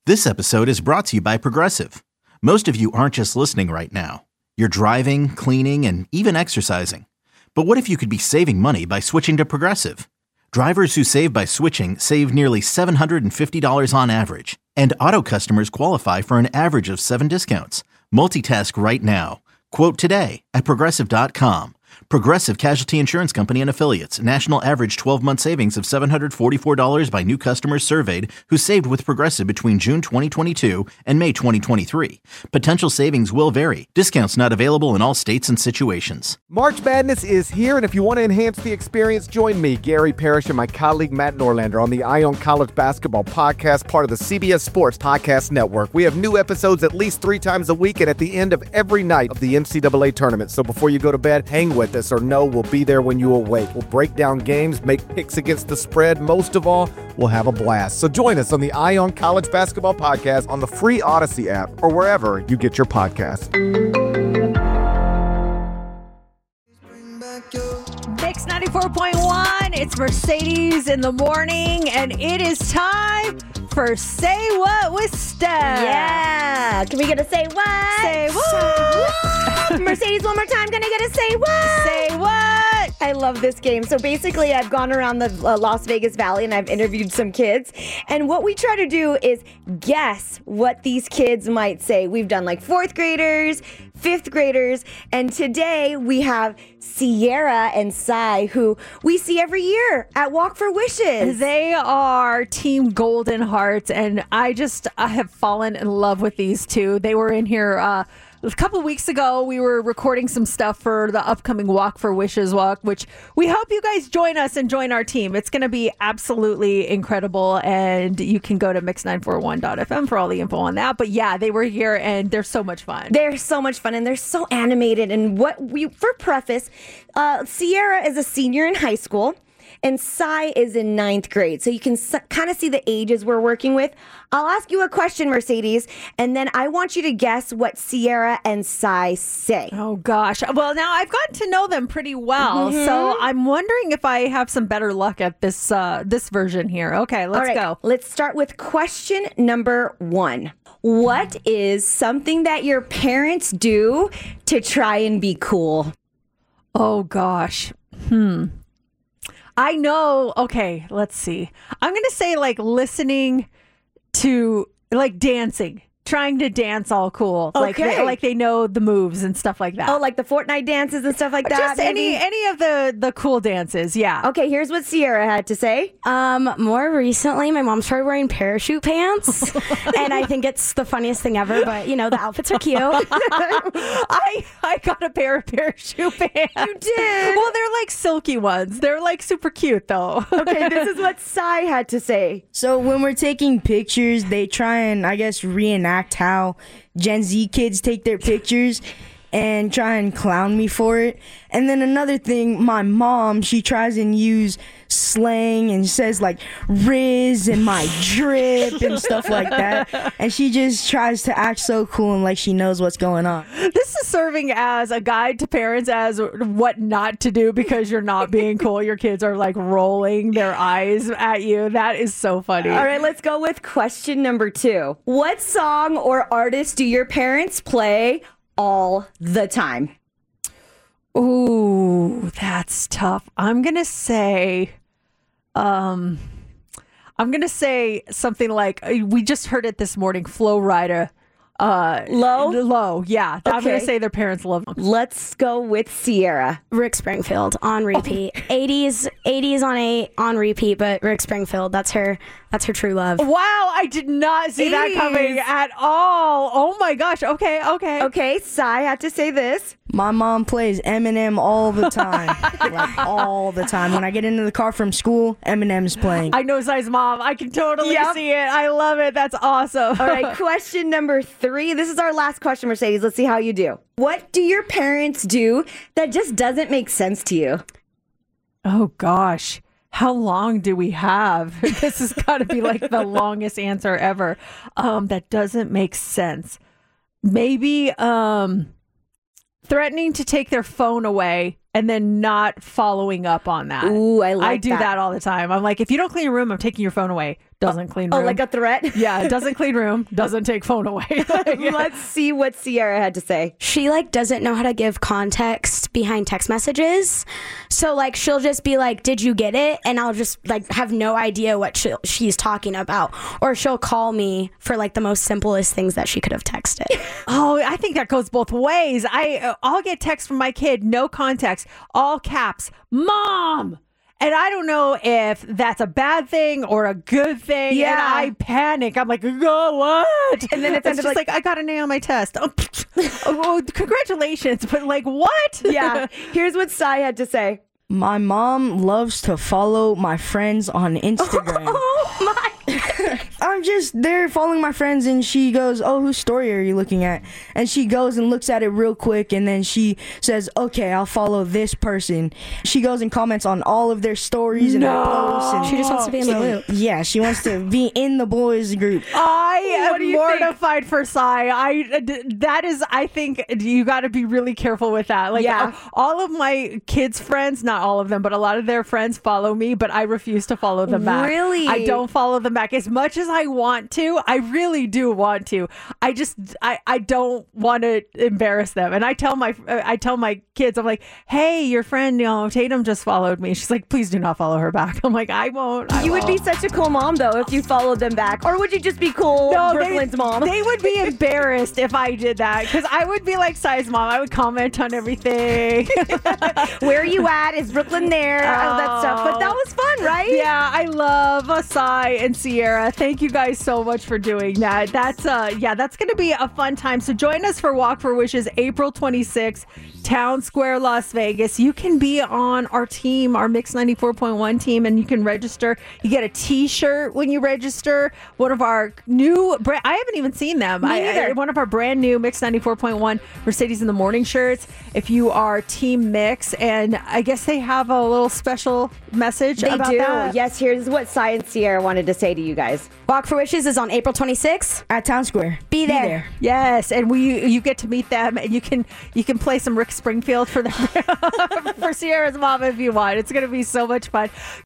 This episode is brought to you by Progressive. Most of you aren't just listening right now. You're driving, cleaning, and even exercising. But what if you could be saving money by switching to Progressive? Drivers who save by switching save nearly $750 on average. And auto customers qualify for an average of 7 discounts. Multitask right now. Quote today at Progressive.com. Progressive Casualty Insurance Company and Affiliates. National average 12-month savings of $744 by new customers surveyed who saved with Progressive between June 2022 and May 2023. Potential savings will vary. Discounts not available in all states and situations. March Madness is here, and if you want to enhance the experience, join me, Gary Parrish, and my colleague Matt Norlander on the Ion College Basketball Podcast, part of the CBS Sports Podcast Network. We have new episodes at least 3 times a week and at the end of every night of the NCAA tournament. So before you go to bed, hang with us or know we'll be there when you awake. We'll break down games, make picks against the spread. Most of all, we'll have a blast. So join us on the Ion College Basketball Podcast on the free Odyssey app or wherever you get your podcasts. Mix 94.1, it's Mercedes in the morning, and it is time for Say What with Steph. Yeah. Can we get a say what? Say what? Mercedes, one more time. Can I get a say what? Say what? I love this game. So basically, I've gone around the Las Vegas Valley and I've interviewed some kids. And what we try to do is guess what these kids might say. We've done like 4th graders, 5th graders, and today we have Sierra and Sai, who we see every year at Walk for Wishes. They are Team Golden Hearts, and I have fallen in love with these two. They were in here a couple of weeks ago. We were recording some stuff for the upcoming Walk for Wishes walk, which we hope you guys join us and join our team. It's going to be absolutely incredible, and you can go to mix941.fm for all the info on that. But yeah, they were here, and they're so much fun. They're so much fun, and they're so animated. And for preface, Sierra is a senior in high school, and Sai is in 9th grade. So you can kind of see the ages we're working with. I'll ask you a question, Mercedes, and then I want you to guess what Sierra and Sai say. Oh, gosh. Well, now I've gotten to know them pretty well, so I'm wondering if I have some better luck at this version here. Okay, let's go. Let's start with question number 1. What is something that your parents do to try and be cool? Oh, gosh. I know. Okay, let's see. I'm going to say like listening to like dancing, trying to dance all cool. Okay. Like they know the moves and stuff like that. Oh, like the Fortnite dances and stuff like that? Just any of the cool dances, yeah. Okay, here's what Sierra had to say. More recently, my mom started wearing parachute pants, and I think it's the funniest thing ever, but, you know, the outfits are cute. I got a pair of parachute pants. You did? Well, they're like silky ones. They're like super cute, though. Okay, this is what Sai had to say. So when we're taking pictures, they try and, I guess, reenact how Gen Z kids take their pictures and try and clown me for it. And then another thing, my mom, she tries and use slang and says like Riz and my drip and stuff like that. And she just tries to act so cool and like she knows what's going on. This is serving as a guide to parents as what not to do because you're not being cool. Your kids are like rolling their eyes at you. That is so funny. All right, let's go with question number 2. What song or artist do your parents play all the time? Ooh, that's tough. I'm gonna say something like we just heard it this morning. Flo Rida. Low, yeah. Okay. I'm gonna say their parents love them. Let's go with Sierra. Rick Springfield on repeat. 80s on repeat, but Rick Springfield, that's her true love. Wow, I did not see that 80s. coming at all. Oh my gosh. Okay. Sai had to say this. My mom plays Eminem all the time. Like all the time. When I get into the car from school, Eminem's playing. I know Sai's mom. I can totally see it. I love it. That's awesome. All right, question number 3. This is our last question, Mercedes. Let's see how you do. What do your parents do that just doesn't make sense to you? Oh gosh. How long do we have? This has got to be like the longest answer ever. That doesn't make sense. Maybe threatening to take their phone away and then not following up on that. Ooh, I like I do that all the time. I'm like, if you don't clean your room, I'm taking your phone away. doesn't clean room. Oh, like a threat? Yeah, it doesn't clean room, doesn't take phone away. Let's see what Sierra had to say. She like doesn't know how to give context behind text messages. So like she'll just be like, "Did you get it?" And I'll just like have no idea what she's talking about. Or she'll call me for like the most simplest things that she could have texted. Oh, I think that goes both ways. I'll get text from my kid, no context, all caps, Mom. And I don't know if that's a bad thing or a good thing. Yeah. And I panic. I'm like, oh, what? And then it's just like, I got an A on my test. Oh, congratulations. But like, what? Yeah. Here's what Sai had to say. My mom loves to follow my friends on Instagram. Oh my. I'm just there following my friends, and she goes, "Oh, whose story are you looking at?" And she goes and looks at it real quick, and then she says, "Okay, I'll follow this person." She goes and comments on all of their stories and their posts. And She just wants to be in the loop. yeah, she wants to be in the boys group. I What do am you think? mortified for Sai. I think you got to be really careful with that. Like, Yeah. all of my kids' friends, not all of them, but a lot of their friends follow me, but I refuse to follow them back. Really? I don't follow them back as much as I want to. I really do want to. I don't want to embarrass them. And I tell my kids, I'm like, "Hey, your friend, Tatum just followed me." She's like, "Please do not follow her back." I'm like, "I won't." You would be such a cool mom, though, if you followed them back. Or would you just be cool, Brooklyn's mom? They would be embarrassed if I did that, because I would be like Sai's mom. I would comment on everything. Where are you at? Is Brooklyn there? All that stuff. But that was fun, right? Yeah, I love Sai and Sierra. Thank you guys so much for doing that. That's going to be a fun time. So join us for Walk for Wishes, April 26th, Town Square, Las Vegas. You can be on our team, our Mix 94.1 team, and you can register. You get a T-shirt when you register. One of our new, I haven't even seen them. One of our brand new Mix 94.1 Mercedes in the Morning shirts. If you are Team Mix, and I guess they have a little special message They about do. that. Yes, here's what Sai and Sierra wanted to say to you guys. Walk for Wishes is on April 26th. At Town Square. Be there. Yes, and you get to meet them, and you can play some Rick Springfield for them for Sierra's mom if you want. It's going to be so much fun.